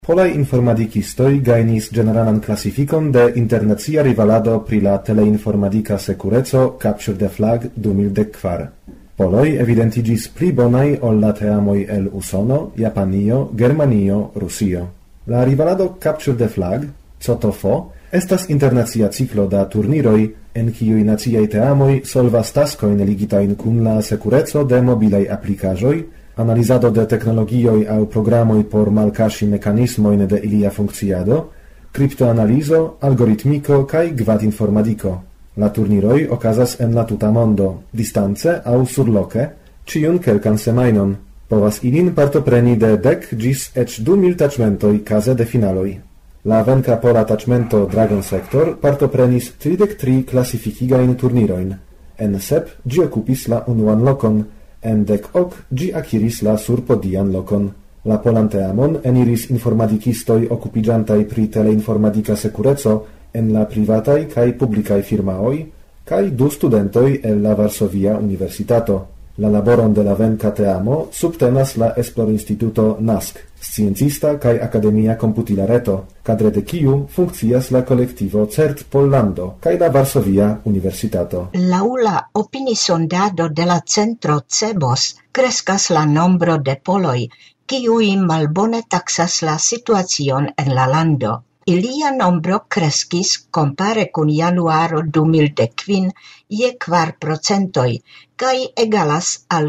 Polaj informadikistoj gajnis ĝeneralan klasifikon de internacia rivalado pri la teleinformadika sekureco Capture the Flag 2014. Poloj evidentiĝis pli bonaj ol la teamoj el Usono, Japanio, Germanio, Rusio. La rivalado Capture the Flag, COTOFO, estas internacia ciklo da turniroj, en kiuj naciaj teamoj solvas taskojn ligitajn kun la sekureco de mobilaj aplikaĵoj, analizado de teknologioj aŭ programoj por malkaŝi mekanismojn de ilia funkciado, kriptoanalizo, algoritmiko kaj gvadinformadiko. La turniroj okazas en la tuta mondo, distance aŭ surloke, ĉiun kelkan semajnon. Povas ilin partopreni de 10 ĝis eĉ 2000 taĉmentoj kaze de finaloj. La venka pola taĉmento Dragon Sector partoprenis 33 klasifikigajn turnirojn. En 7 ĝi okupis la unuan lokon, en 10 ĝi akiris la surpodian lokon. La polan teamon eniris informadikistoj okupiĝantaj pri teleinformadika sekureco en la privataj kaj publikaj firmaoj, kaj 2 studentoj el la Varsovia Universitato. La laboron de la venka teamo subtenas la esplorinstituto NASK, sciencista kaj akademia komputila reto, kadre de kiu funkcias la kolektivo CERT Pollando kaj la Varsovia Universitato. Laŭ la opinisondado de la centro CEBOS kreskas la nombro de poloj, kiuj malbone taksas la situacion en la lando. Ilia nombro kreskis compare kun januaro 2015 je 4% kaj egalas al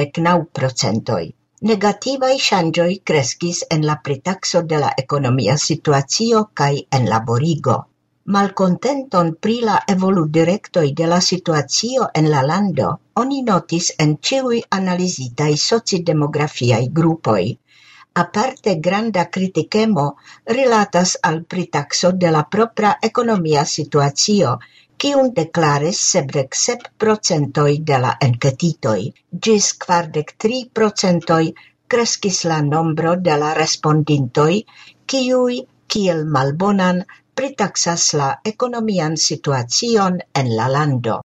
59%. Negativaj ŝanĝoj kreskis en la pritakso de la ekonomia situacio kaj en laborigo. Malkontenton pri la evoludirektoj de la situacio en la lando oni notis en ĉiuj analizitaj sociodemografiaj grupoj. Aparte granda kritikemo rilatas al pritakso de la propra ekonomia situacio, kiun deklaris 77% de la enketitoj. Ĝis 43% kreskis la nombro de la respondintoj, kiuj kiel malbonan pritaksas la ekonomian situacion en la lando.